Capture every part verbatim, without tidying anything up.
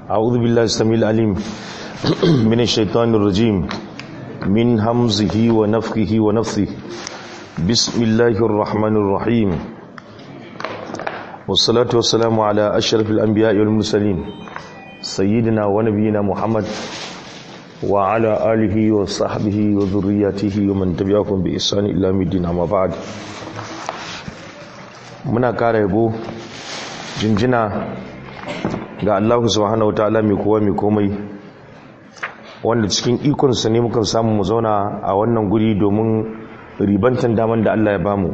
أعوذ بالله السميع العليم من الشيطان الرجيم من همزه ونفخه ونفثه بسم الله الرحمن الرحيم والصلاة والسلام على أشرف الأنبياء والمرسلين سيدنا ونبينا محمد وعلى آله وصحبه وذرياته ومن تبعهم بإحسان إلى يوم الدين. أما بعد، muna ƙara yabo jinjina ga Allah subhanahu wataala mai kowa mai komai, wanda cikin ikonsa ne muka samu mu zauna a wannan guri domin ribantan daman da Allah ya bamu.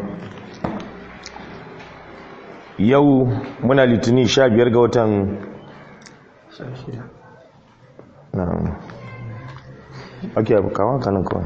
Yau muna litinin sha biyar ga watan ake kawo kanan kawai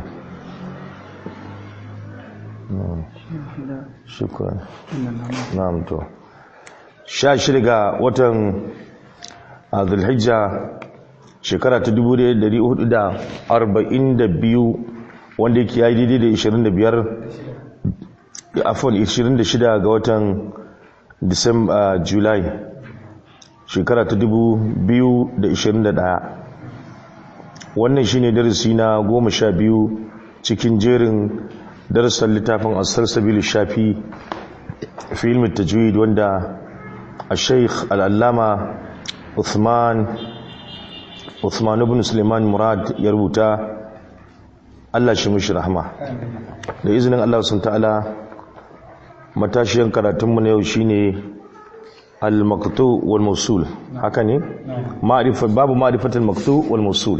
shukran na'am to sha shida ga watan Dhul-Hijja shekara ta dubu ɗaya da ɗari hudu da arba'in da biyu, wanda yake yayi daidai da ishirin da biyar afwan ishirin da shida ga watan Disamba July shekara ta dubu biyu da ishirin da ɗaya. Wannan shine darasi na goma sha biyu cikin jerin darasan littafin as-Salsabil Shafi fi ilmi tajwid, wanda al-Sheikh al-Allama Uthman Uthman ibn Suleiman Murad ya rubuta, Allah shi mishi rahma. Da izinin Allah subhanahu ta'ala, matashiyan karatunmu na yau shine al-maqtu wal mawsul. Haka ne? Ma'rifa babu ma'rifatul maqtu wal mawsul.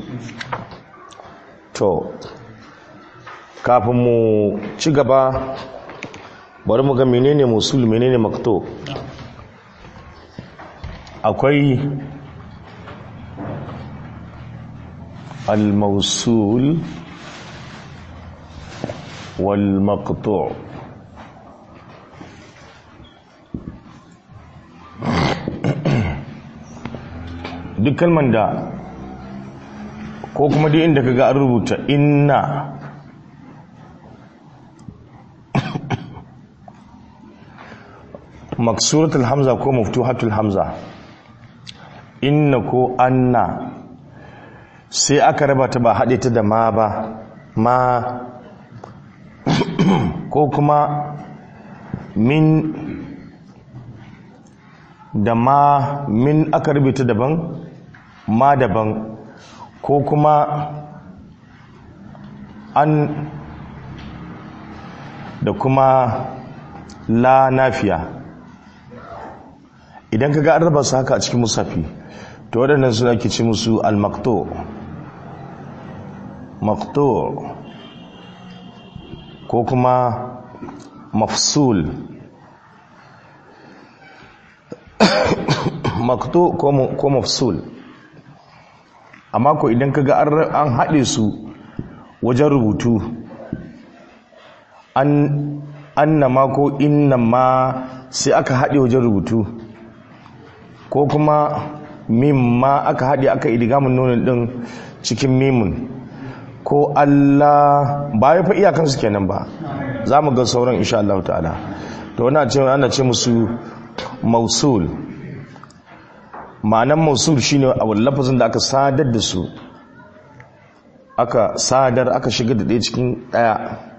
To kafin mu ci gaba, bari mu ga menene mawsul menene maqtu. Akwai al-mawsul wal maqtu'. Duk kalman da ko kuma dai inda kaga an rubuta inna maksuratul hamza ko maftuhatul hamza, inna ko anna, sai aka raba ta ba haɗe ta da ma ba, ma ko kuma min da ma, min aka rubuta daban ma daban, ko kuma an da kuma la nafiya. Idan ka ga an raba su haka a cikin musafi, to waɗannan suna ke ce musu al-maqtu maqtu ko kuma mafsul maqtu ko mafsul. Amma ko idan ka ga an haɗe su wajen rubutu, an annama ko innama sai aka haɗe wajen rubutu, ko kuma mimma aka haɗe aka idigamun nunin ɗin cikin mimun, ko Allah, ba ya fa iyakansu kenan ba, za mu ga sauran insha Allah ta'ala. To wana ce ana ce musu mausul. Ma'anan mausul shine a lafazin da aka sadar da su, aka sadar aka shiga da ɗaya cikin ɗaya.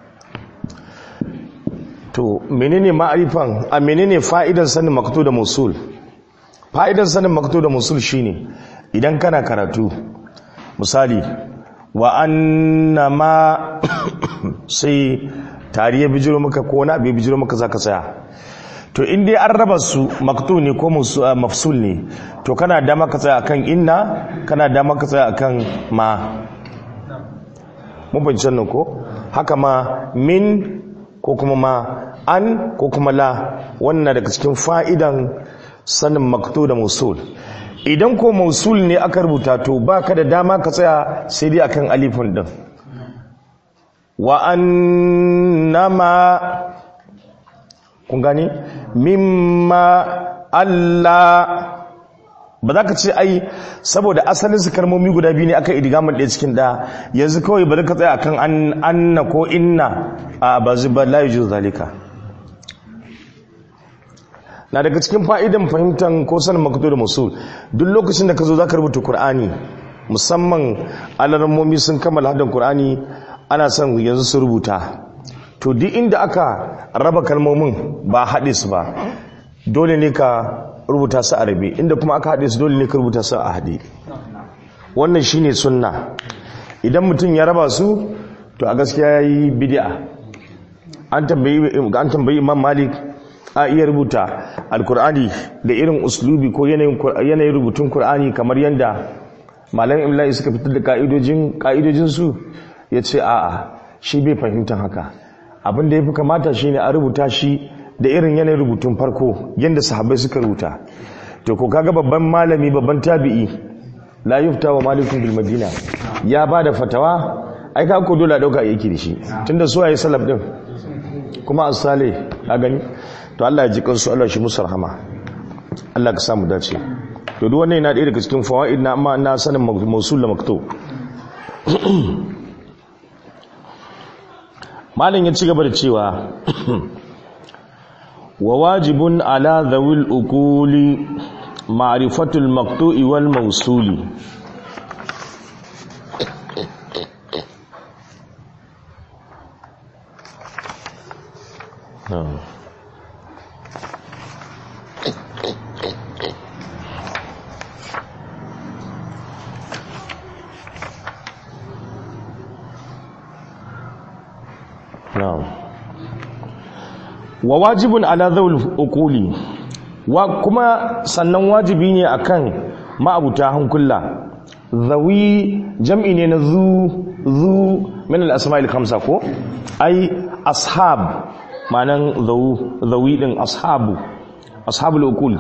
To menene ma'arifan a menene fa'idan sanin maqtu da mausul? Fa'idan sanin maqtu da mausul shine idan kana karatu, misali wa annama sai tariya bijiro maka ko na bai bijiro maka zaka tsaya. To in dai an raba su maqtu ne ko mafsul ne, to kana da maka tsaya akan inna, kana da maka tsaya akan ma. Mun bincin nan ko haka ma min ko kuma ma, an ko kuma la, wannan daga cikin fa'idan sanin maqtu da mausul. Idan ko mausul ne aka rubuta, to baka da dama ka tsaya sai dai akan alifin din. Wa annama, kun gani, mimma Allah, ba za ka ce ai saboda asalin su kalmomi guda biyu ne aka idigaman ɗaya cikin ɗaya, yanzu kawai ba za ka tsaya akan anna ko inna, a ba zai ba la yuju zalika. na daga cikin fa'idan fahimtar ko sanin maktu da mausul duk lokacin da ka zo za ka rubuta Kur'ani, musamman alarmomi sun kammala hadin Kur'ani, ana son yanzu su rubuta. To duk inda aka raba kalmomin ba haɗe su ba, dole ne ka rubuta su a rabe, inda kuma aka haɗe su dole ne ka rubuta su a haɗe. Wannan shine sunna. Idan mutum ya raba su, to a gaskiya ya yi bid'a. An tambayi Imam Malik a iya rubuta Alkur'ani da irin uslubi ko yanayin rubutun Kur'ani kamar yadda malam imla'i suka fitar da ka'idojinsu, ya ce a'a, shi bai fahimtar haka. Abin da ya fi kamata shi ne a rubuta shi da irin yanayin rubutun farko yadda sahabbai suka rubuta. To ko kaga babban malami, babban tabi'i, la yufta wa malikun bil madina, ya ba da fatawa, ai ka ko dole a dauka yake da shi tunda su ayi salaf din kuma as-salih a gani. To Allah ya ji kansu, Allah shi musu rahama, Allah ka samu dace. To duk wannan yana ɗaya daga cikin fawaid na amma na sanin mausul da maktub. Malam ya ci gaba da cewa wa wajibun ala dhawil uquli ma'rifatul maqtu'i wal mawsuli. Wa wajibun ala dhawil uquli, wa kuma sannan wajibi ne akan ma'abuta hankula. Zawi jam'i ne na zu zu min al-asma'il khamsa ko ai ashab, ma'anan zawu zawi din ashabu, ashabul uqul.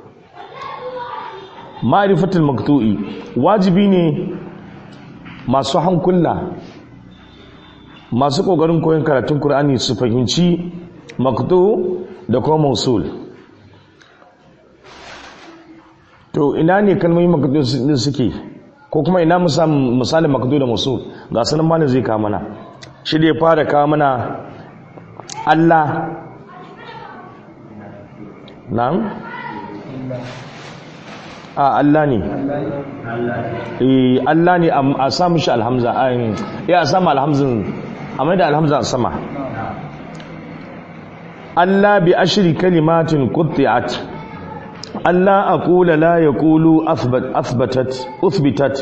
Ma'rifatul maqtu'i, wajibi ne masu hankula, masu kokarin koyon karatun Qur'ani su fahimci maktu da kuma mausul. To ina ne kalmomin maktu din suke, ko kuma ina misalin maktu da mausul? Ga sanan malin zai kawo mana shi da ya fara kawo mana Allah. Na'am, a Allah ne, eh Allah ne a samu shi alhamza, eh a samu alhamzin, amma da alhamza a sama. Allah bi ashri kalimatin qutti'at, Allah aqula la yaqulu athbat athbatat uthbitat.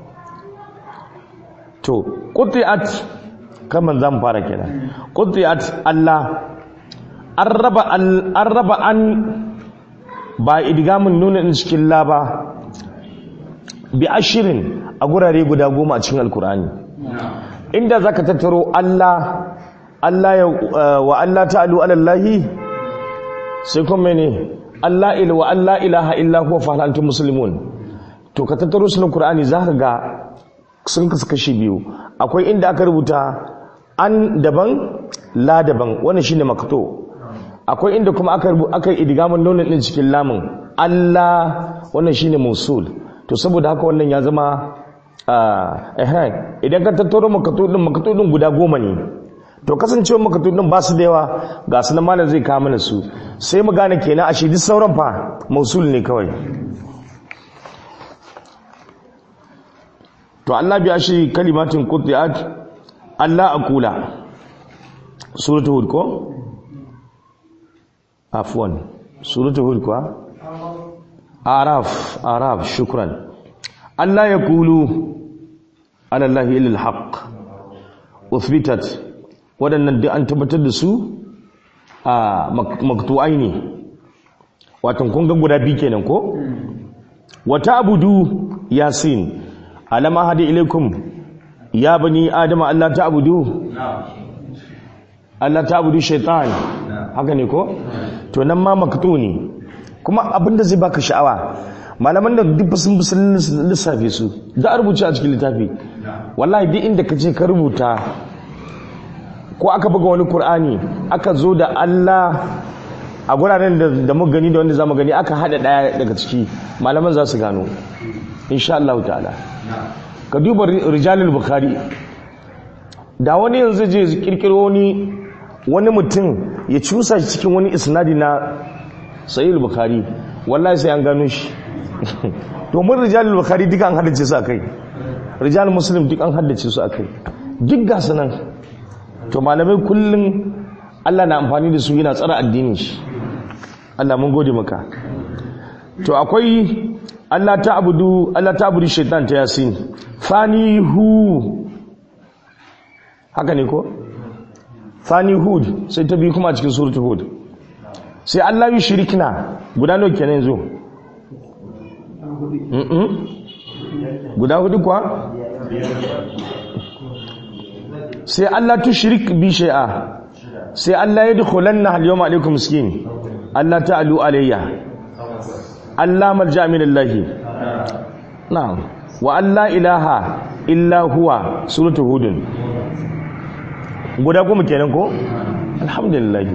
To qutti'at kaman zan fara kenan. Qutti'at Allah arraba arraba an ba idgamun nuna in cikin la ba, bi ashrin a gurare guda goma a cikin alkur'ani. Inda zaka tattaro Allah Allah ya wa Allah ta'alu ala Allahi, sai kuma ne Allah ila wa Allah ilaha illa huwa fa antum muslimun. To ka tattaro sunan Qur'ani zaka ga sun kasu kashi biyu. Akwai inda aka rubuta an daban, la daban, wannan shine makto. Akwai inda kuma aka aka idgamun nonon din cikin lamun, Allah, wannan shine mausul. To saboda haka wannan ya zama eh idan ka tattaro makto din makto din guda goma ne. To kasancewa makatudin ba su da yawa, ga su na malam zai kawo mana su, sai mu gane kenan ashe duk sauran fa mausul ne kawai. To Allah bi ashi kalimatin qutti'at, Allah aqula, suratul hud ko afwan suratul hud ko araf araf shukran. Allah yaqulu ala Allah illa al-haq uthbitat, waɗannan duk an tabbatar da su a maktu'ai ne, watan kun ga guda biyu kenan ko. Wata abudu yasin, alama hadi ilaikum ya bani adama Allah ta abudu, Allah ta abudu shaitan, haka ne ko. To nan ma maktu ne. Kuma abinda zai baka sha'awa, malaman da duk sun sun lissafe su da a rubuce a cikin littafi, wallahi duk inda ka ce ka rubuta ko aka buga wani Qur'ani aka zo da Allah a guraren da, da muka gani da wanda zamu gani aka hada daya daga ciki, malaman za su gano insha Allah ta'ala. Ka duba rijalul bukhari, da wani yanzu je kirkiro wani wani mutum ya cusa shi cikin wani isnadi na sahih bukhari wallahi sai an gano shi to mun rijal bukhari duka an haddace su akai rijal muslim duk an haddace su akai duk ga sanan to malamai kullun Allah na amfani da su yana tsara addinin shi Allah mun gode maka to akwai Allah ta'budu Allah ta'budu shaitan ta yasin fanihu haka ne ko fani hud sai ta bi kuma cikin suratul hud sai Allah yi shirkina guda nawa kenan yanzu mm guda hudu kwa sai Allah tu shirik bi shay'a sai Allah yadkhulanna al-yawma alaykum miskin Allah ta'alu alayya Allah malja min Allah na'am wa alla ilaha illa huwa suratul hud guda goma kenan ko alhamdulillah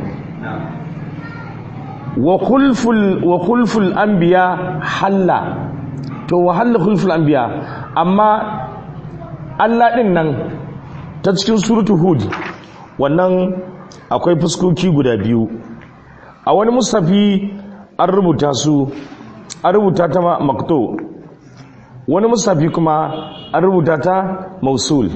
wa khulful wa khulful anbiya halla to wa halla khulful anbiya amma Allah din nan ta cikin suratul hud wannan akwai fuskoki guda biyu a wani mustafi an rubuta su an rubuta ta makto wani mustafi kuma an rubuta ta mausul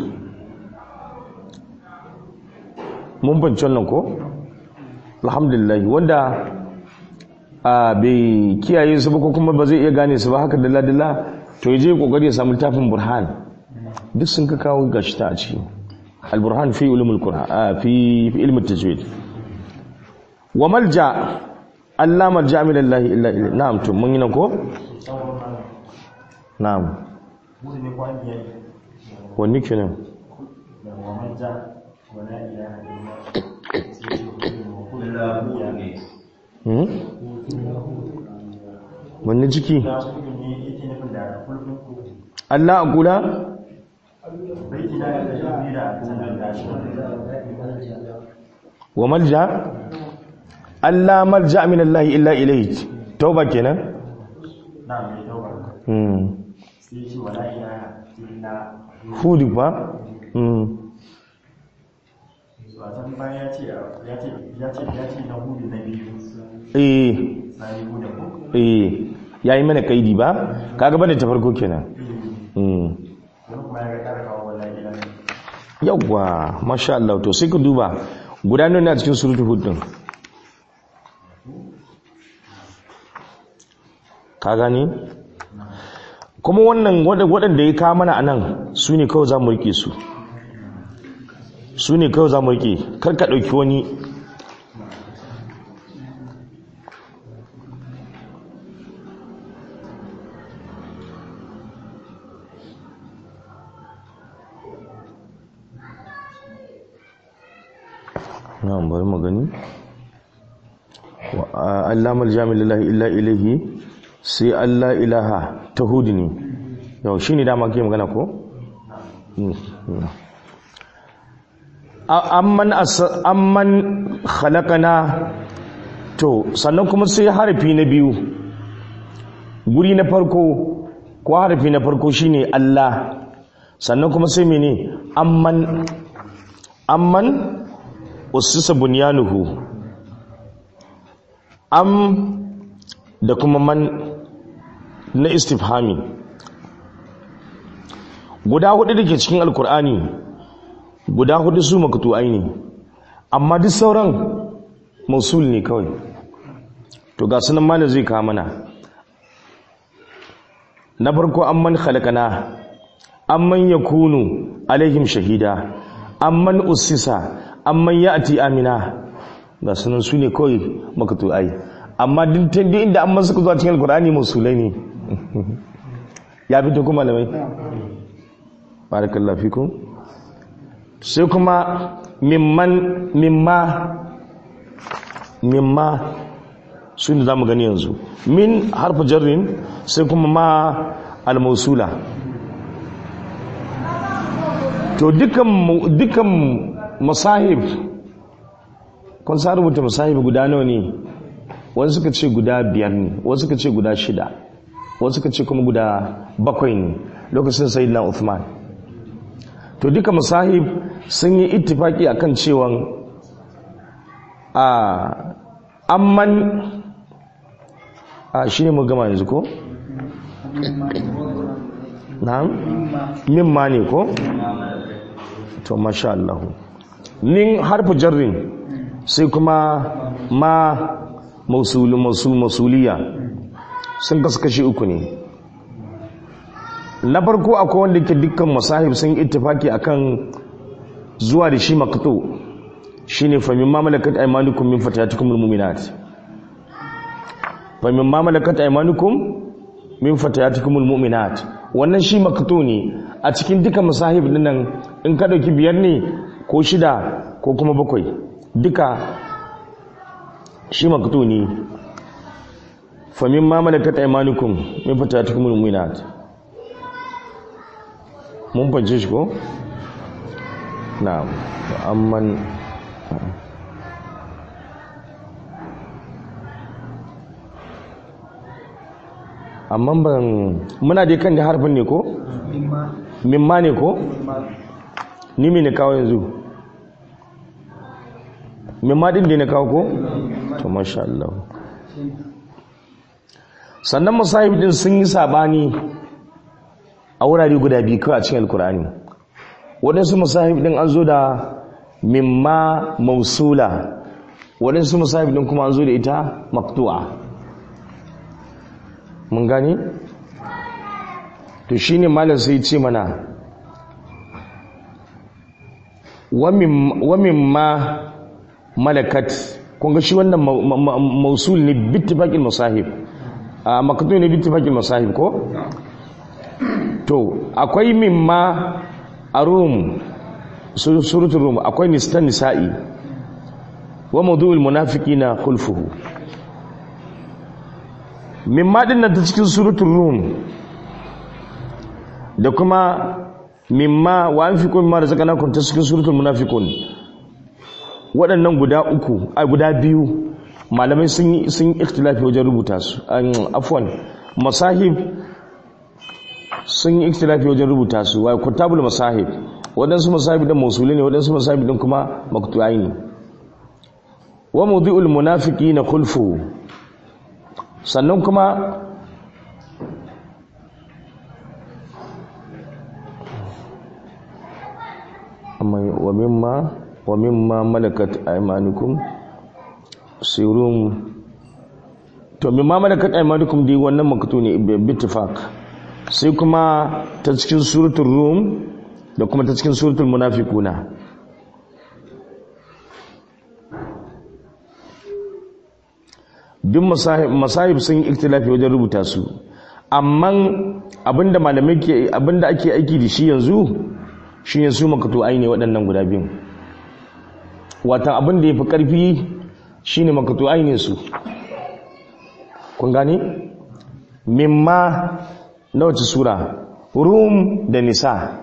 mun banci wannan ko alhamdulillah wanda a bai kiyaye su ba ko kuma ba zai iya gane su ba haka dalla-dalla to ya je kokari ya samu littafin burhan duk sun ka kawo gashi ta a ciki al-burhan fi ulumul qur'an fi fi ilmi tajwid wa malja Allah malja min Allah illa ilayhi na'am to mun yi nan ko na'am wani kenan wa malja wala ilaha illa wanne ciki Allah a kula wa malja Allah malja min Allah illa ilayhi tauba kenan na'am ne tauba hmm sai shi wala ilaha illa hudu ba hmm wasan bayan ya ce ya ce ya ce ya ce na hudu na biyu eh sai hudu ko eh yayi mana kaidi ba kaga bane ta farko kenan mm kuma ya ga kawo wallahi ilahi yawa masha Allah to sai ku duba guda nawa ne a cikin suratul hud din ka gani kuma wannan waɗanda ya kawo mana anan su ne kawai za mu rike su su ne kawai za mu rike karka ɗauki wani na bari magani Allah maljami lillahi illa ilahi sai Allah ilaha ta hudu ne yau shi ne dama ke magana ko? amman amman khalaqana to sannan kuma sai harfi na biyu guri na farko ko harfi na farko shine Allah sannan kuma sai mene amman amman usisa bunyanuhu am da kuma man na istifhami guda hudu da ke cikin alkur'ani guda hudu su maktu'ai ne amma duk sauran mausul ne kawai to ga sunan malam zai kawo mana na farko amman khalaqana amman yakunu alaihim shahida amman ussisa amman ya'ti amina ga sunan su ne kawai maktu'ai amma duk inda amman suka zuwa cikin alkur'ani mausulai ne ya fito kuma malamai barakallahu fikum sai kuma mimman mimma mimma su ne za mu gani yanzu min harfa jarrin sai kuma ma al-mausula to dukan dukan masahib kun sa rubuta masahib guda nawa ne wasu suka ce guda biyar ne wasu suka ce guda shida wasu suka ce kuma guda bakwai ne lokacin sayyidina Uthman to duka masahib sun yi ittifaki akan cewa a amman a shi ne mu gama yanzu ko? na'am mimma ne ko? to masha Allah min harfu jarrin sai kuma ma mausul mausul mausuliya sun kasu kashi uku ne. Na farko akwai wanda ke dukkan masahib sun ittifaki akan zuwa da shi maqtu shine fa mimma malakat aymanukum min fatayatikumul mu'minat fa mimma malakat aymanukum min fatayatikumul mu'minat wannan shi maqtu ne a cikin dukkan masahib din nan in ka dauki biyar ne ko shida ko kuma bakwai duka shi maqtu ne fa mimma malakat aymanukum min fatayatikumul mu'minat mun fahimce shi ko? na'am amman amman ban muna dai kan da harfin ne ko? mimma ne ko? ni me ne kawo yanzu? mimma din da ne kawo ko? to masha Allah sannan musahib din sun yi sabani a wurare guda biyu kawai a cikin alkur'ani waɗansu musahib ɗin an zo da mimma mausula waɗansu musahib ɗin kuma an zo da ita maktu'a mun gani? to shi ne malar sai ce mana wa mimma malakat kunga shi wannan mausul ne bittifaƙin musahib a maktu'a ne bittifaƙin musahib ko? to akwai mimma a rum surutun rum akwai nistan nisa'i wa mawdu'ul munafiqina khulfuhu mimma din nan ta cikin surutun rum da kuma mimma wa anfiqu mimma razaqnakum ta cikin suratul munafiqun waɗannan guda uku ai guda biyu malamai sun yi sun ikhtilafi wajen rubuta su afwan masahib sun yi ikhtilafi wajen rubuta su wa kutabul masahib wadansu masahib din mausuli ne wadansu masahib din kuma maktu'ai ne wa mawdi'ul munafiqina khulfu sannan kuma amma wa mimma wa mimma malakat aymanukum sirum to mimma malakat aymanukum dai wannan maktu ne bi ittifaq sai kuma ta cikin suratul rum da kuma ta cikin suratul munafiquna duk masahib masahib sun yi ikhtilafi wajen rubuta su amma abinda malamai ke abinda ake aiki da shi yanzu shine su maktu'ai ne waɗannan guda biyu wata abinda yafi karfi shine maktu'ai ne su kun gane mimma na wace sura rum da nisa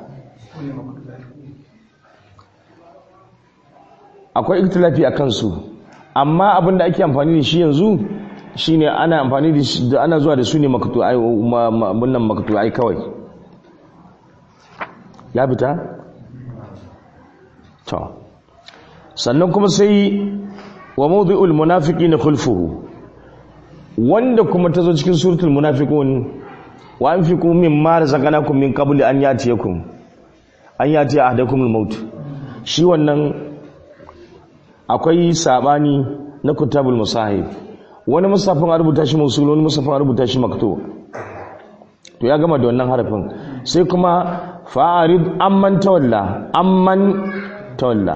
akwai ikhtilafi a kansu amma abinda ake amfani da shi yanzu shine ana amfani da shi ana zuwa da su ne maktu'ai munnan maktu'ai kawai ya fita to sannan kuma sai wa mawdi'ul munafiqina khulfuhu wanda kuma tazo cikin suratul munafiqun wa anfiqu mimma razaqnakum min qabli an yatiyakum an yati ahadakumul maut shi wannan akwai sabani na kutabul musahib wani musafin a rubuta shi mausul wani musafin a rubuta shi maktu to ya gama da wannan harafin sai kuma fa'arid amman tawalla amman tawalla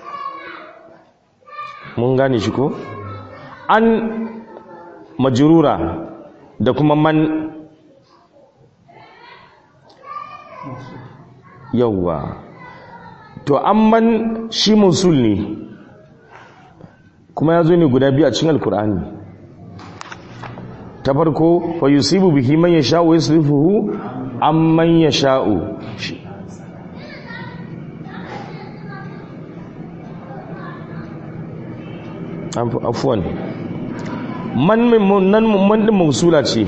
mun gane shi ko an majrura da kuma man yawwa to amman shi mausul ne kuma ya zo ne guda biyu a cikin alkur'ani ta farko fa yusibu bihi man yasha'u wa yasrifuhu amman yasha'u afwan man min nan man din mausula ce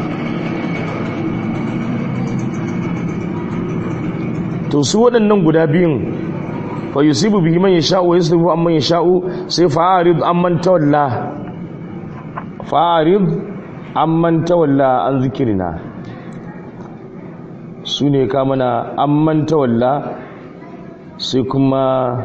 to su waɗannan guda biyun fa yusibu bihi man yasha'u wa yasrifu amman yasha'u sai fa'arid amman tawalla fa'arid amman tawalla an zikirina su ne ka mana amman tawalla sai kuma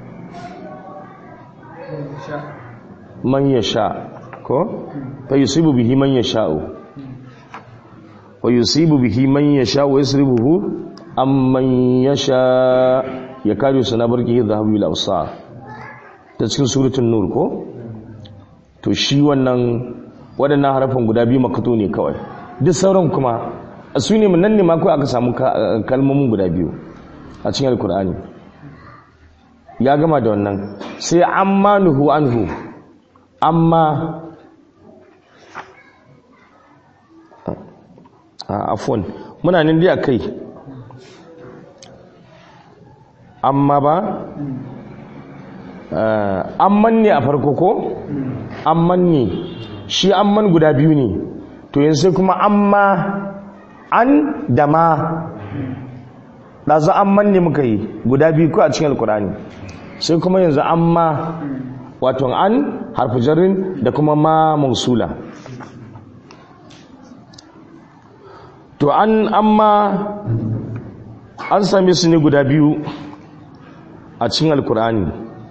man yasha ko fa yusibu bihi man yasha'u wa yusibu bihi man yasha wa yasribuhu amman yasha yakadu sanabarki dhahabu bil absar ta cikin suratul nur ko to shi wannan waɗannan harafin guda biyu makato ne kawai duk sauran kuma su ne nan ne ma kawai aka samu kalmomin guda biyu a cikin alkur'ani ya gama da wannan sai amma nuhu anhu amma a afwan muna nan dai akai amma ba amman ne a farko ko amman ne shi amman guda biyu ne to yanzu sai kuma amma an da ma ɗazu amman ne muka yi guda biyu ko a cikin alkurani sai kuma yanzu amma wato an harfi jarrin da kuma ma mausula to an amma an same su ne guda biyu a cikin alkurani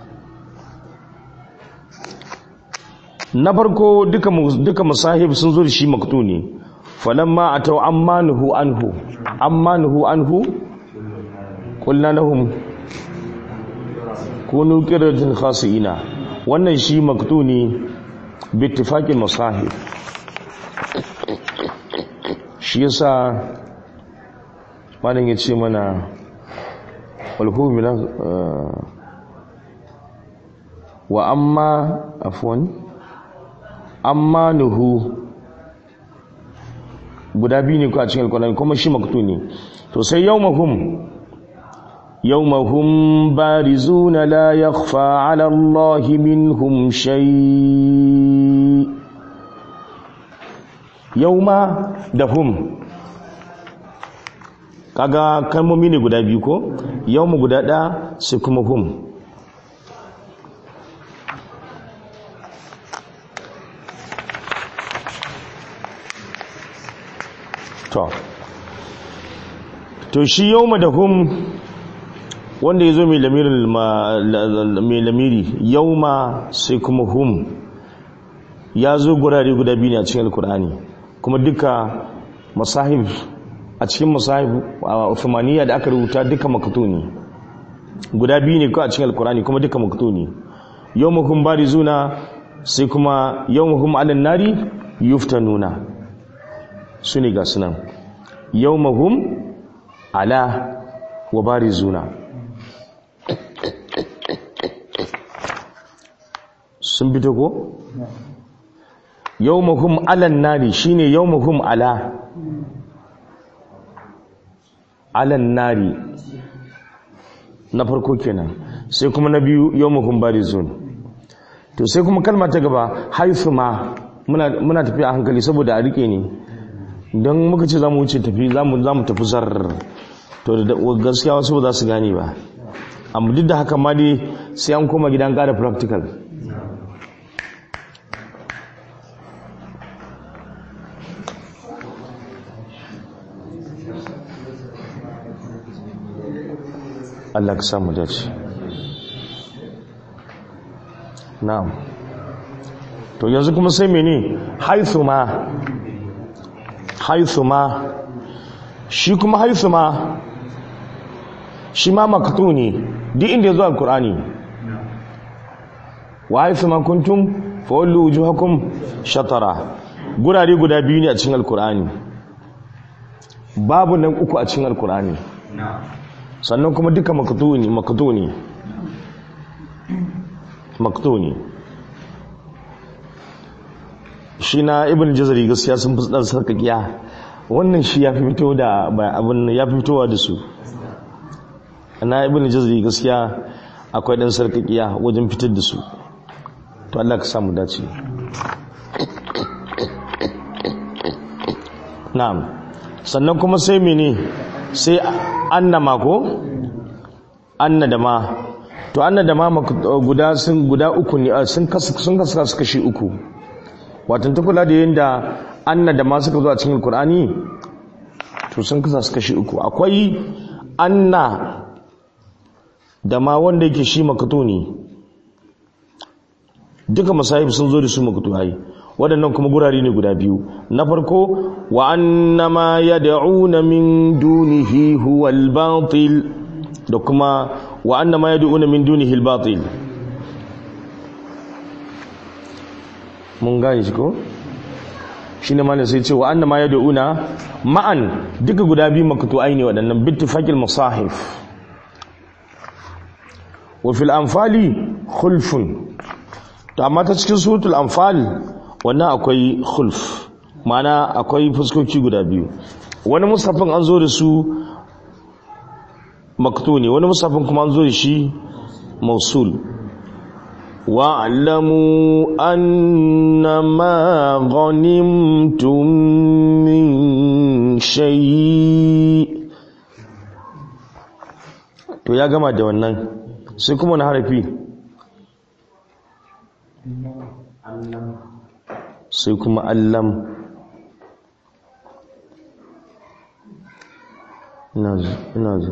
na farko duka duka musahib sun zo da shi maktu ne falamma atau amma nuhu anhu amma nuhu anhu qulna lahum kunu qiratan khasiina wannan shi maktu ne bi ittifaqil musahib shi yasa malam yace mana walhu min wa amma afwan amma nuhu guda biyu ne ku a cikin alkurani kuma shi maktu ne to sai yawmahum yawmahum barizuna la yakhfa ala Allah minhum shay yawma da hum kaga kalmomi ne guda biyu ko yawma guda ɗaya sai kuma hum to to shi yawma da hum wanda yazo mai lamirin mai lamiri yawma sai kuma hum yazo gurare guda biyu ne a cikin alkur'ani kuma duka masahib a cikin masahib Uthmaniyya da aka rubuta duka maktu ne guda biyu ne ko a cikin alkur'ani kuma duka maktu ne yawmuhum barizuna sai kuma yawmuhum alan nari yuftanuna su ne ga sunan yawmahum ala wa barizuna sun fito ko yawmahum alan nari shine yawmahum ala alan nari na farko kenan sai kuma na biyu yawmahum barizun to sai kuma kalma ta gaba haithuma muna muna tafi a hankali saboda a rike ne don muka ce za mu wuce tafi za mu tafi zar to da gaskiya wasu ba za su gane ba amma duk da haka ma dai sai an koma gidan ƙara practical Allah ka samu dace na'am to yanzu kuma sai mene haithuma haithuma shi kuma haithuma shi ma maktu ne duk inda ya zo alkur'ani wa haithuma kuntum fa wallu wujuhakum shatara gurare guda biyu ne a cikin alkur'ani babu nan uku a cikin alkur'ani sannan kuma duka maktu ne maktu ne maktu ne shi na ibn jazari gaskiya sun fi dan sarkakiya wannan shi ya fi fito da abin ya fi fitowa da su na ibn jazari gaskiya akwai dan sarkakiya wajen fitar da su to Allah ka samu dace na'am sannan kuma sai mene sai annama ko anna da ma to anna da ma guda sun guda uku ne sun kasu sun kasu kashi uku watan ta kula da yadda anna da ma suka zo a cikin alkur'ani to sun kasa su kashi uku. Akwai anna da ma wanda yake shi makato ne, duka masahib sun zo da su makato ai. Waɗannan kuma gurare ne guda biyu. Na farko wa anna ma yad'una min dunihi huwal batil, da kuma wa anna ma yad'una min dunihi al batil. mun gane shi ko shine malam sai ce wa anna ma yad'una ma'an, duka guda biyu maktu'ai ne waɗannan bittifaqil musahif. wa fil anfali khulfun, to amma ta cikin suratul anfal wannan akwai khulf, ma'ana akwai fuskoki guda biyu. wani musafin an zo da su maktu ne, wani musafin kuma an zo da shi mausul. wa'lamu annama ghanimtum min shay, to ya gama da wannan. sai kuma na harafi sai kuma allam. ina zu ina zu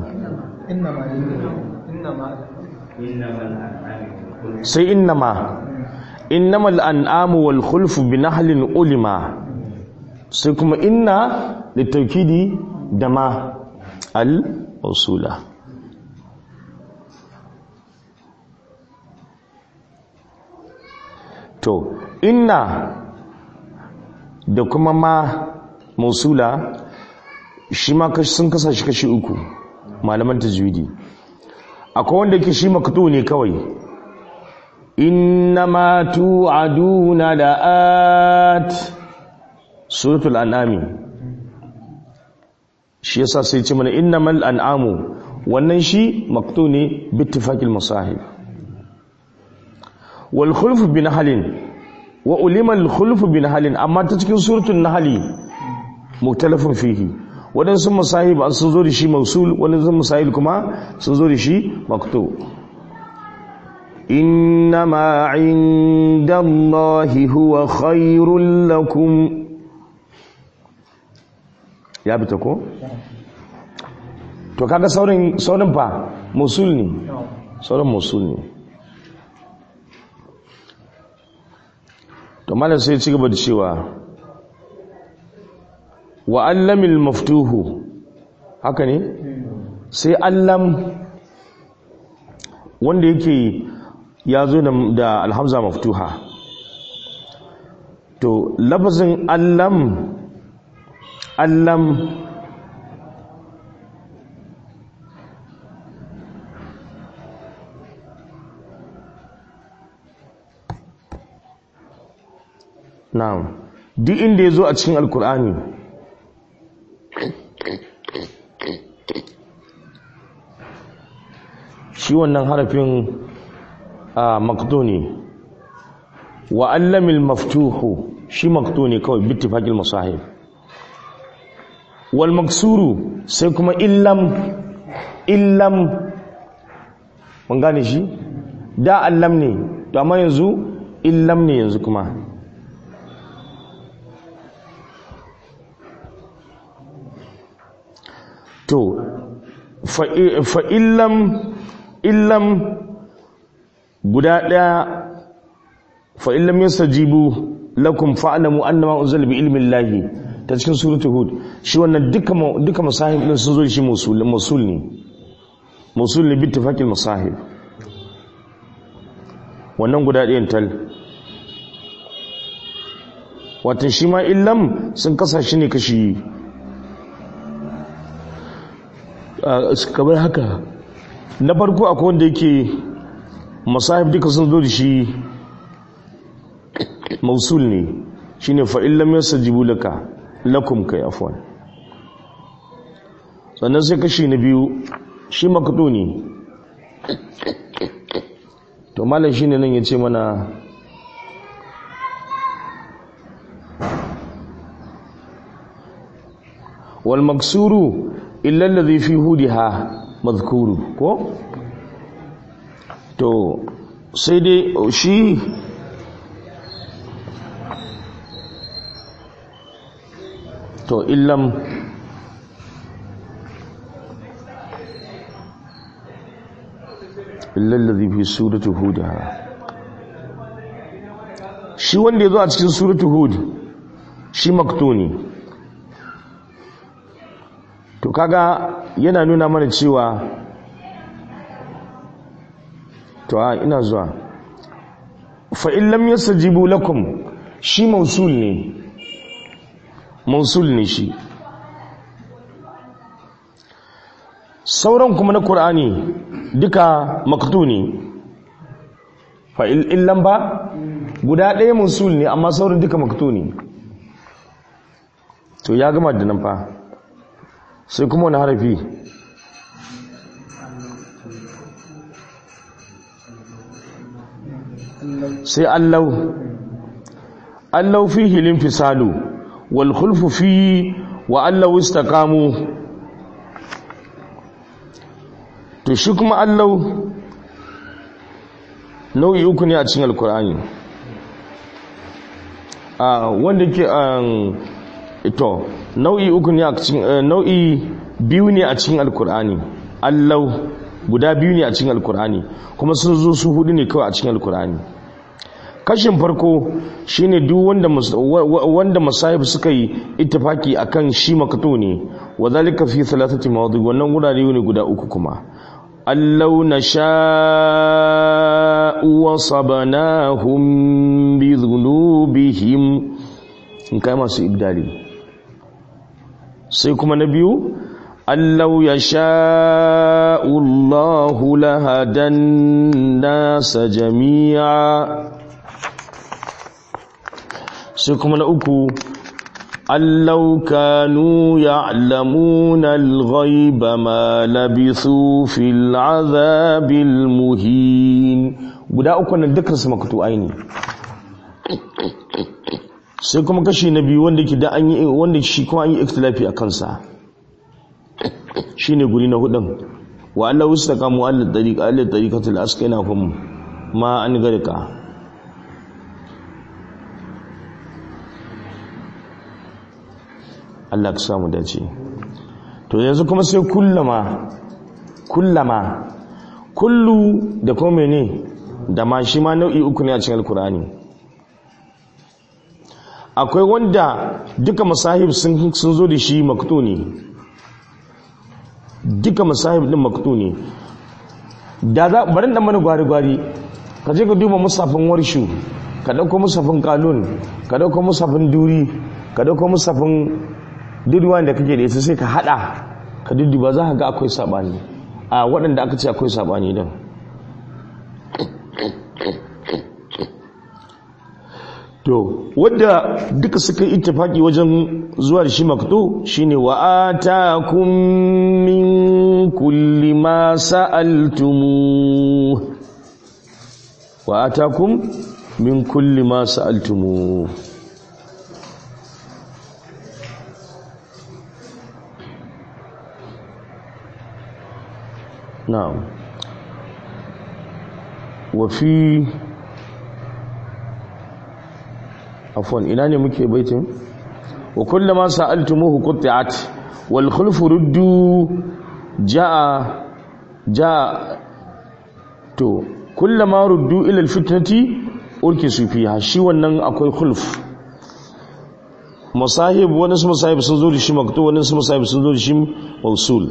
sai innama innamal an'amu wal khulfu bi nahlin ulima, sai kuma inna litaukidi da ma al usula. to inna da kuma ma mausula shi ma sun kasa shi kashi uku malaman tajwidi. akwai wanda ke shi maktu ne kawai, innama tu'aduna la'at, suratul an'ami. shi yasa sai ce mana innamal an'amu, wannan shi maktu ne bittifaqil masahib. wal khulfu bin halin wa ulima al khulfu bin halin, amma ta cikin suratul nahl muktalafun fihi, wadansu masahib an sun zo da shi mausul, wadansu masahib kuma sun zo da shi maktu. innama indallahi huwa khairul lakum, ya bita ko? to kaga saurin saurin fa mausul ne, saurin mausul ne. to malam sai ya ci gaba da cewa wa allamil maftuhu, haka ne? sai allam wanda yake ya zo da alhamza maftuha. to lafazin allam allam na'am, duk inda ya zo a cikin alkur'ani shi wannan harafin a maktu ne. wa allamil maftuhu shi maktu ne kawai bittifaqil masahib. wal maksuru sai kuma illam illam, mun gane shi da allam ne to amma yanzu illam ne yanzu kuma. to fa illam illam guda daya, fa illam yastajibu lakum fa'lamu annama unzila bi ilmi llahi, ta cikin suratul hud. shi wannan duka duka masahib din sun zo shi musul musul ne, musul ne bittifaqil masahib. wannan guda ɗayan tal, wato shi ma illam sun kasa shi ne kashi kamar haka. na farko akwai wanda yake masahib duka sun zo da shi mausul ne, shine fa illam yastajibu laka lakum kai afwan. sannan sai kashi na biyu shi maktu ne. to malam shine nan yace mana wal maksuru illa alladhi fi hudiha madhkuru ko. to sai dai shi to illam illallazi fi surati hud shi wanda yazo a cikin surati hud shi maktuni to kaga yana nuna mana cewa to a ina zuwa fa in lam yastajibu lakum shi mausul ne mausul ne shi sauran kuma na Qur'ani duka maktuni fa illan ba guda ɗaya mausul ne amma sauran duka maktuni to ya gama da nan fa sai kuma wani harafi sai allau allau fihi linfisalu wal khulfu fi wa allau istaqamu to shi kuma allau nau'i uku ne a cikin alkur'ani a wanda ke ito nau'i uku ne a cikin nau'i biyu ne a cikin alkur'ani allau guda biyu ne a cikin alkur'ani kuma sun zo su hudu ne kawai a cikin alkur'ani kashin farko shine duk wanda wanda masahib suka yi ittifaki akan shi makatu ne wadhalika fi thalathati mawadi wannan gurare ne guda uku kuma allau nasha'u wa sabanahum bi dhunubihim in kai masu ibdali sai kuma na biyu allau yasha'u Allahu lahadan nasa jami'a sai kuma na uku allau kanu ya'lamuna al-ghaiba ma labithu fil azabil muhin guda uku nan dukkan su makutu aini sai kuma kashi na biyu wanda ke da an yi wanda shi kuma an yi ikhtilafi akan sa shine guri na hudun wa allahu istaqamu ala tariqa ala tariqatil asqinahum ma an garika Allah ka samu dace to yanzu kuma sai kullama kullama kullu da kuma mene da ma shi ma nau'i uku ne a cikin alkur'ani akwai wanda duka masahib sun sun zo da shi maktu ne duka masahib din maktu ne da za bari dan mana gwari gwari ka je ka duba musafin warshu ka dauko musafin qalun ka dauko musafin duri ka dauko musafin dudduwan da kake da ita sai ka hada ka dudduba za ka ga akwai sabani a waɗanda aka ce akwai sabani din to wadda duka suka yi ittifaki wajen zuwa da shi maktu shine wa atakum min kulli ma sa'altumu wa atakum min kulli ma sa'altumu na'am wa fi afwan ina ne muke baitin wa kullama sa'altumuhu qut'at wal khulfu ruddu jaa jaa to kullama ruddu ila al fitnati urkisu fiha shi wannan akwai khulf masahib wani su masahib sun zo da shi maktu wani su masahib sun zo da shi mausul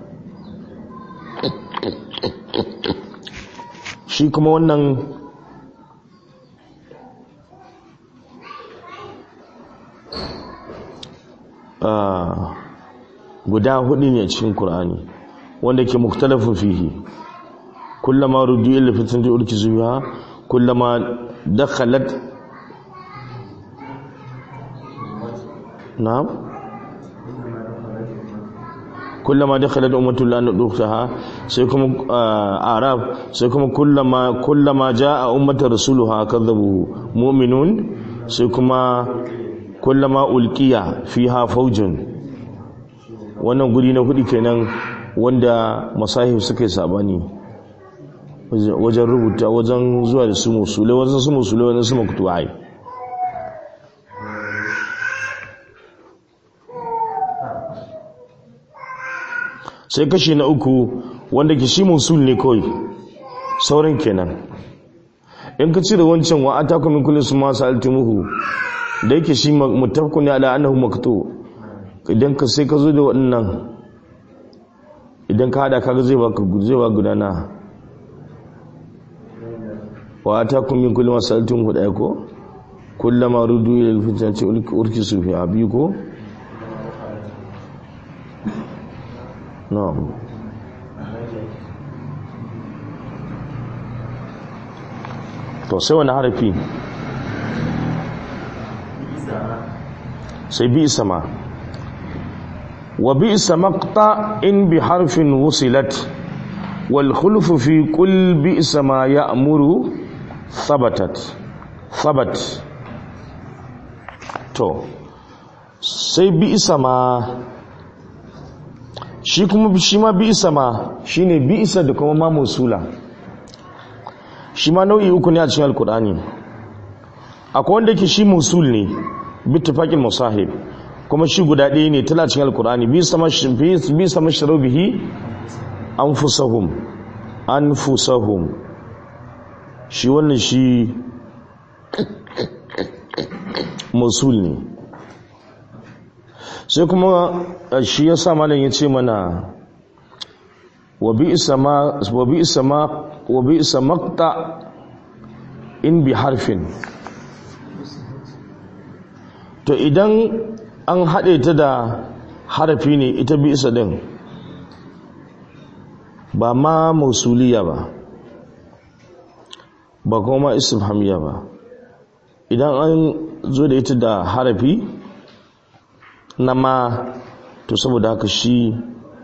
shi kuma wannan guda hudu ne cikin Qur'ani wanda ke muktalafin fihi kullama ruddu ila fitnati urkizu biha kullama dakhalat na'am kullama dakhalat ummatul la nadukhaha sai kuma arab sai kuma kullama kullama jaa ummatar rasuluha kadhabu mu'minun sai kuma kullama ulqiya fiha faujun wannan guri na hudu kenan wanda masahib suka yi sabani wajen rubuta wajen zuwa da su musule wajen su musule wajen su maktu'ai sai kashi na uku wanda ke shi musul ne kawai sauran kenan. in ka cire wancan wa atakum min kulli summa sa'altumuhu da yake shi muttafaqun ala annahu maktu, idan ka sai ka zo da wannan idan ka hada kaga zai baka zai ba gudana wa atakum min kulli ma sa'altumuhu da ko kullama rudu ila al-fitnati urkisu fi abiko. na'am to sai wani harafi sai bi sama wa bi samaqta in bi harfin wusilat wal khulfu fi kull bi sama ya'muru thabatat thabat. to sai bi sama shi kuma shi ma bi sama shine bi isa da kuma ma musula, shi ma nau'i uku ne a cikin alkur'ani. akwai wanda ke shi musul ne bittifaqil musahib, kuma shi guda ɗaya ne tana cikin alkur'ani. bi sama bi sama sharu bihi anfusahum anfusahum shi wannan shi musul ne. sai kuma shi yasa malam yace mana wa bi sama wa bi sama wa bi samaqta in bi harfin. to idan an haɗe ta da harafi ne ita bi isa din ba ma mausuliya ba ba kuma istifhamiya ba, idan an zo da ita da harafi na ma to saboda haka shi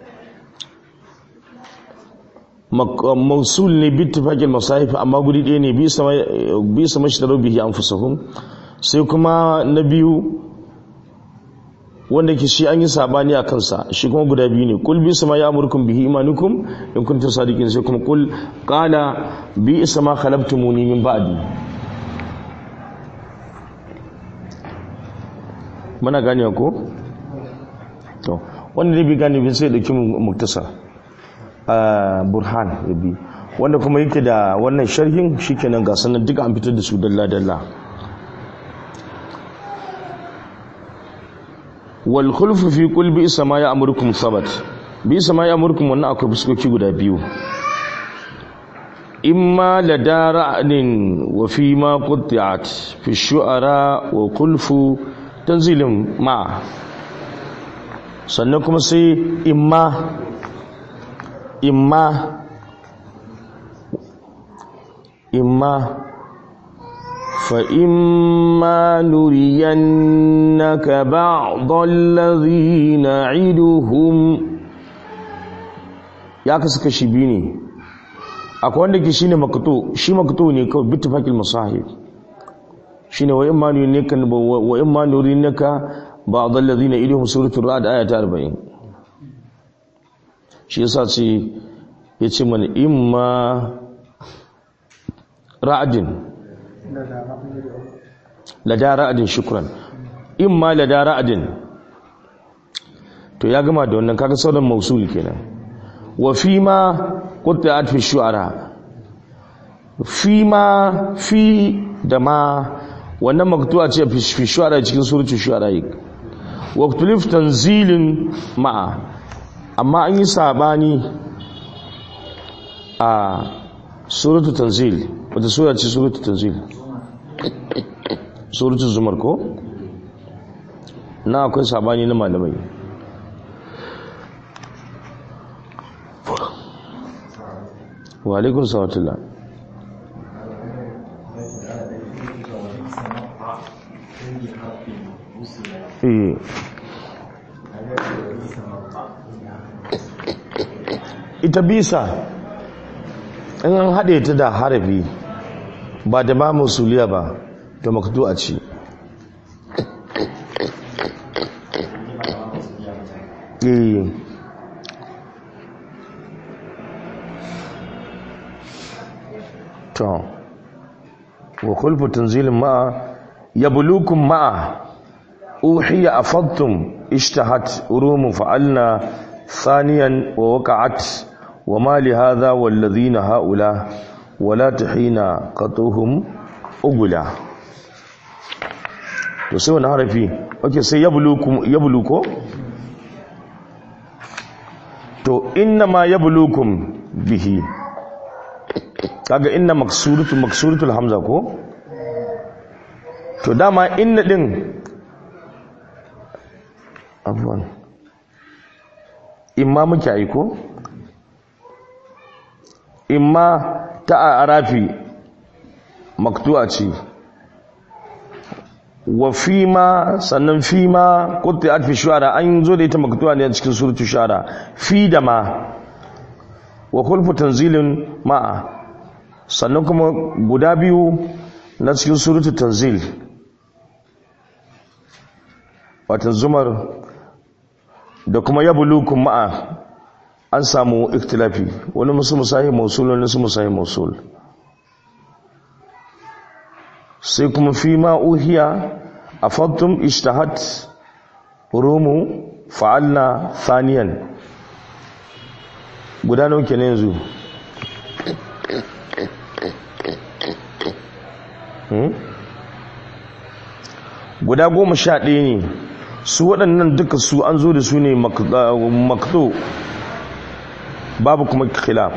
mausul ne bittifaqil masahif amma guri ɗaya ne bi sama bi sama shitaru bihi anfusahum. sai kuma na biyu wanda ke shi an yi sabani a kansa, shi kuma guda biyu ne. kul bi sama ya'murukum bihi imanukum in kuntum sadiqin, sai kuma kul qala bi sama khalaqtumuni min ba'di. muna gane ko to wanda ne bi gane bi sai dauki muktasar a burhan yabi, wanda kuma yake da wannan sharhin shikenan ga sanan duka an fitar da su dalla dalla. wal khulfu fi qul bi sama ya'murukum sabat, bi sama ya'murukum wannan akwai fuskoki guda biyu, imma ladara'nin wa fi ma qutti'at fi shu'ara wa khulfu tanzilin ma, sannan kuma sai imma imma imma fa imma nuriyannaka ba'd alladhi na'iduhum, ya kasu kashi biyu ne. akwai wanda ke shine maktu, shi maktu ne kawai bittifaqil musahib, shine wa imma nuriyannaka wa imma nuriyannaka ba'd alladhi na'iduhum suratul ra'd ayat arba'in. shi yasa ce ya ce mana imma ra'adin lada ra'adin shukran, imma lada ra'adin to ya gama da wannan, kaga sauran mausul kenan. wa fi ma qutti'at fi shu'ara, fi ma fi da ma wannan maktu'a ce fi shu'ara cikin suratul shu'ara. wa tulif tanzilin ma'a, amma an yi sabani a suratul tanzil. wata sura ce suratul tanzil? suratul zumar ko na akwai sabani na malamai. wa alaikun salatullah. eh ita bisa in an haɗe ta da harafi ba da ba musuliya ba to maktu a ci. to wa kulfu tanzilin ma'a yablukum ma'a uhiya afadtum ishtahat urumu fa'alna ثانيا ووقعت وما لهذا والذين هؤلاء ولا تحين قطوهم أغلا. to sai wani harafi okay sai yablukum yabluko to inna ma yablukum bihi kaga inna maksuratu maksuratul hamza ko to dama inna din afwan imma muke aiko imma ta arafi maktu'a ce wa fima sannan fima qutti'at fi shu'ara an zo da ita maktu'a ne a cikin suratul shu'ara fi da ma wa khulfu tanzilin ma'a sannan kuma guda biyu na cikin suratul tanzil watan zumar da kuma yablukum ma'a an samu ikhtilafi wani musu musahi mausul wani musu musahi mausul sai kuma fi ma uhiya afattum ishtahat rumu fa'alna thaniyan guda nawa kenan yanzu hmm? guda goma sha ɗaya ne su waɗannan duka su an zo da su ne makto babu kuma khilaf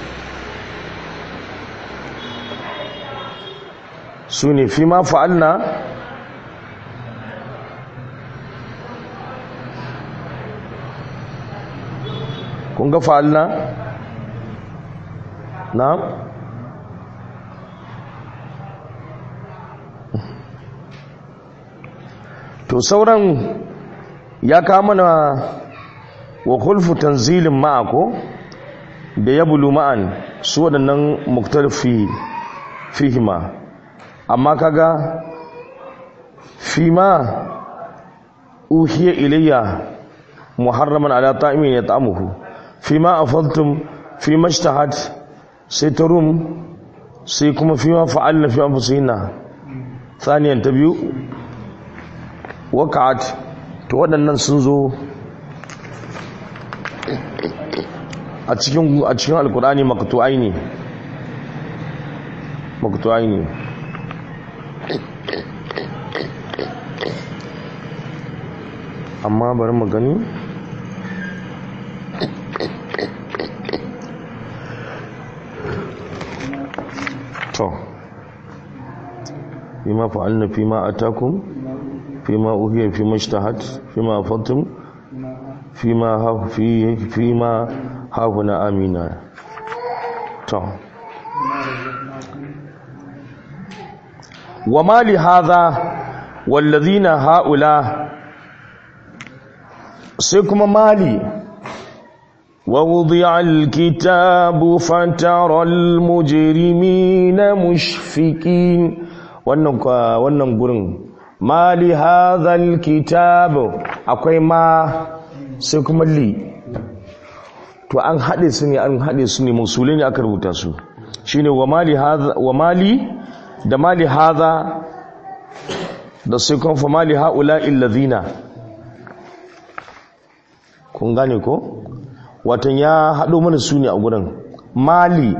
su ne fi ma fa'alna kun ga fa'alna na to sauran ya kama na wa khulfu tanzilin ma'ako da ya bulu ma'an su waɗannan muktarfi fihima amma kaga fi ma uhiya ilayya muharraman ala ta'imin yat'amuhu fi ma afadtum fi mashtahat sai tarum sai kuma fi ma fa'alna fi anfusina thaniyan ta biyu waqa'at to waɗannan sun zo a cikin a cikin alqur'ani maktu'ai ne maktu'ai ne amma bari mu gani to bima fa'alna fima atakum fima uhiya fima ishtahat fima afattum fima ha fi fima hafuna amina to wama li hadha walladhina haula sai kuma mali wa wudi'a alkitabu fatara almujrimina mushfiqin wannan wannan gurin mali hadha alkitabu akwai ma sai kuma li to an hade su ne an hade su ne musulai ne aka rubuta su shine wa mali hadha wa mali da mali hadha da sai kuma fa mali haula alladhina kun gane ko watan ya haɗo mana su ne a gurin mali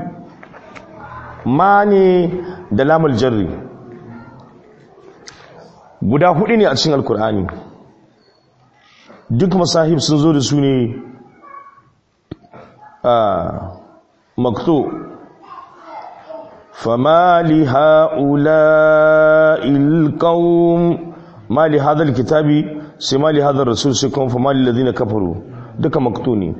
mani da lamul jarri guda hudu ne a cikin alkur'ani duk masahib sun zo da su ne a makto famali ha'ula'il qawm mali hadha alkitabi sai mali hadha rasul sai kuma famali alladhina kafaru duka makto ne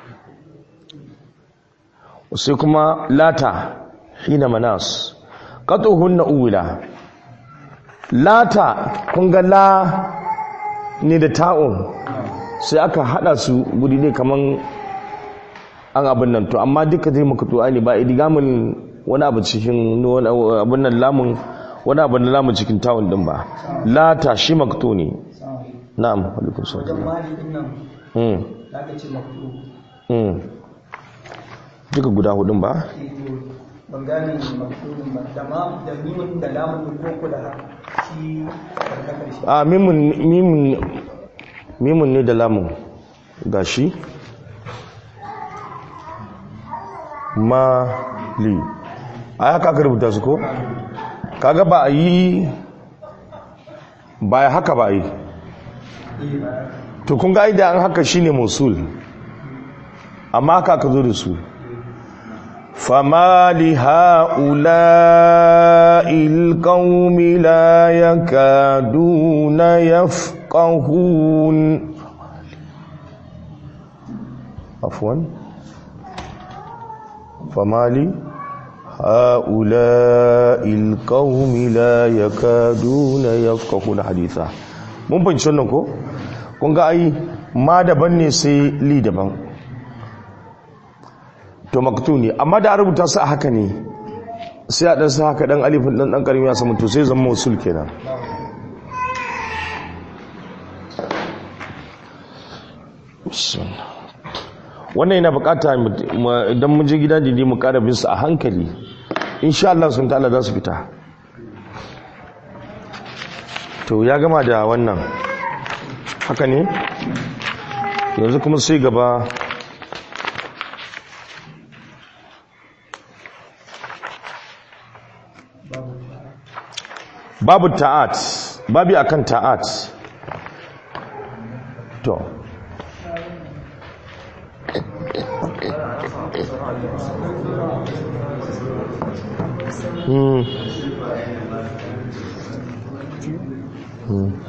sai kuma lata hina manas qatuhunna uwila lata kun ga la ne da ta'un sai aka hada su guri ne kaman an abin nan to amma duka dai makto ne ba idigamin wani abu cikin abin nan lamun wani abu na lamun cikin ta'un din ba lata shi makto ne na'am alaikum salam mm mm duka guda hudun ba ban gane maktubin ba da ma da mimun da lamun ko da shi karkakar shi a mimun mimun mimun ne da lamun gashi mali ai haka aka rubuta su ko kaga ba a yi ba ya haka ba a yi to kun ga idan an haka shine musul amma haka aka zo da su fama li ha'ula'il qaumi la yakaduna yafqahun afwan fama li ha'ula'il qaumi la yakaduna yafqahuna haditha mun fahimci wannan ko kun ga ai ma daban ne sai li daban to maktuni amma da rubuta su a haka ne sai a dan sa haka dan alifin dan dan karimi ya samu to sai zama mausul kenan wannan yana bukata idan mun je gida dindi mu kara bin su a hankali insha Allah sun ta'ala za su fita to ya gama da wannan haka ne yanzu kuma sai gaba babu ta'at babi akan ta'at to hmm hmm